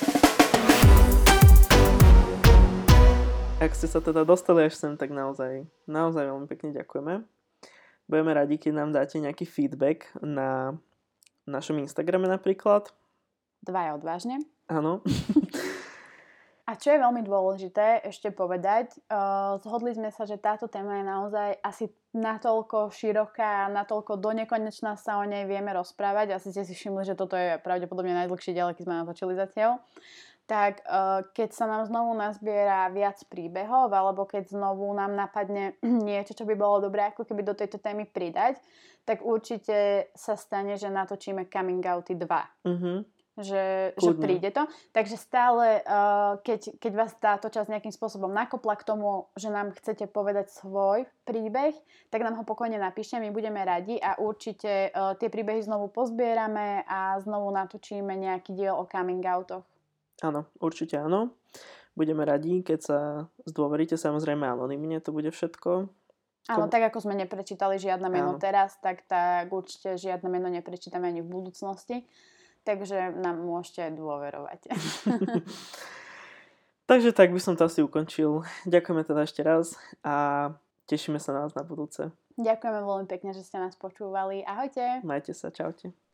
Ak ste sa teda dostali až sem, tak naozaj veľmi pekne ďakujeme. Budeme radi, keď nám dáte nejaký feedback na našom Instagrame napríklad. Dvaja odvážne. Áno. A čo je veľmi dôležité ešte povedať, zhodli sme sa, že táto téma je naozaj asi natoľko široká, natoľko donekonečná sa o nej vieme rozprávať. Asi ste si všimli, že toto je pravdepodobne najdlhší diel, aký sme natočili zatiaľ. Tak keď sa nám znovu nazbiera viac príbehov, alebo keď znovu nám napadne niečo, čo by bolo dobré ako keby do tejto témy pridať, tak určite sa stane, že natočíme Coming Outy 2. Že príde to. Takže stále, keď vás táto časť nejakým spôsobom nakopla k tomu, že nám chcete povedať svoj príbeh, tak nám ho pokojne napíšte, my budeme radi a určite tie príbehy znovu pozbierame a znovu natočíme nejaký diel o coming outoch. Áno, určite áno. Budeme radi, keď sa zdôveríte, samozrejme anonymne to bude všetko. Áno, tak ako sme neprečítali žiadne meno teraz, tak určite žiadne meno neprečítame ani v budúcnosti. Takže nám môžete dôverovať. Takže tak by som to asi ukončil. Ďakujeme teda ešte raz a tešíme sa na vás na budúce. Ďakujeme veľmi pekne, že ste nás počúvali. Ahojte. Majte sa, čaute.